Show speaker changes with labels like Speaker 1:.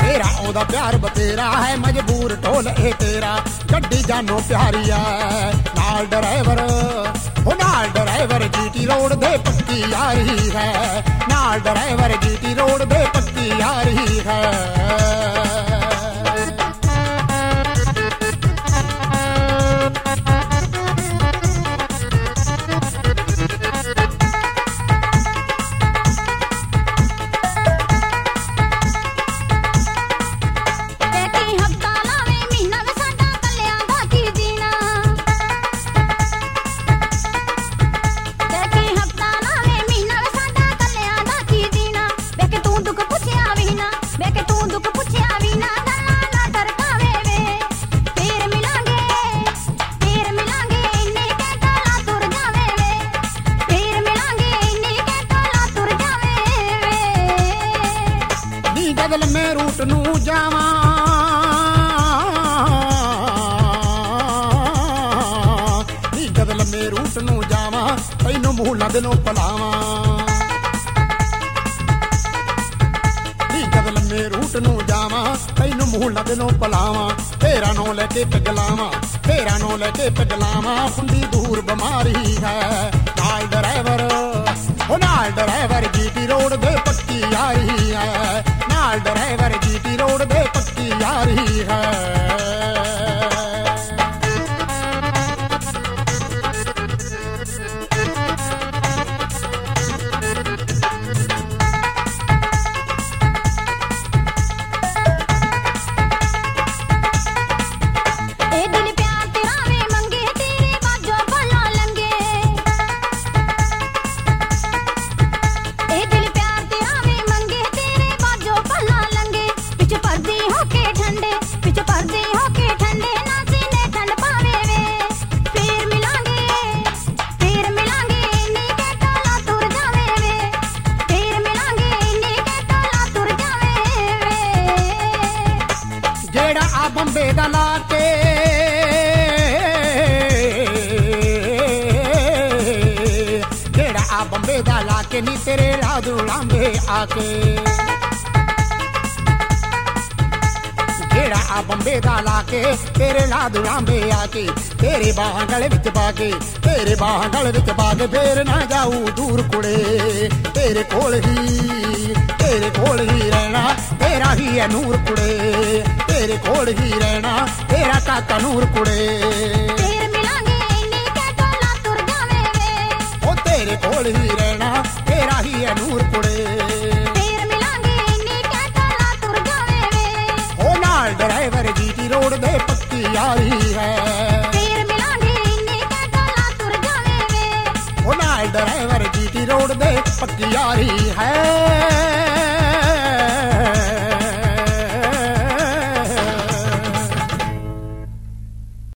Speaker 1: मेरा आउंदा प्यार बतेरा है मजबूर ढोल ए तेरा गड्डी जानो प्यारी है नाल ड्राइवर ओ नाल ड्राइवर जीटी रोड दे पक्की यारी है नाल ड्राइवर जीटी रोड दे पक्की यारी है बदल में रूट नू जावा बदल में रूट नू जावा तैनू मूला दिलों पलावा बदल में रूट नू जावा तैनू मूला दिलों पलावा तेरा नो लेके पगलावा तेरा नो लेके पगलावा हुंदी दूर बीमारी है नाल ड्राइवर ओ नाल ड्राइवर जीटी रोड दे पक्की आई है नाल ड्राइवर जीटी रोड दे पक्की यारी है बंबे दा लाके जेड़ा आ बंबे दा लाके नी तेरे लादू लांबे आके जेड़ा आ बंबे दा लाके तेरे लादू लांबे आके तेरे बाहां गले विच पाके तेरे बाहां गले विच पाके फेर ना जाऊ दूर कुड़े तेरे कोल ही रहना तेरा ही है नूर कुड़े तेरे कोल ही रहना तेरा काका नूर कुड़े
Speaker 2: तेरे मिलांगे इन्नी के टोला तुर जावे वे
Speaker 1: ओ तेरे कोल ही रहना तेरा ही है नूर कुड़े
Speaker 2: तेरे मिलांगे इन्नी के टोला तुर जावे वे
Speaker 1: ओ नाल ड्राइवर जीटी रोड दे पक्की यारी है
Speaker 2: तेरे मिलांगे इन्नी के टोला तुर जावे वे
Speaker 1: ओ नाल ड्राइवर जीटी रोड दे पक्की यारी है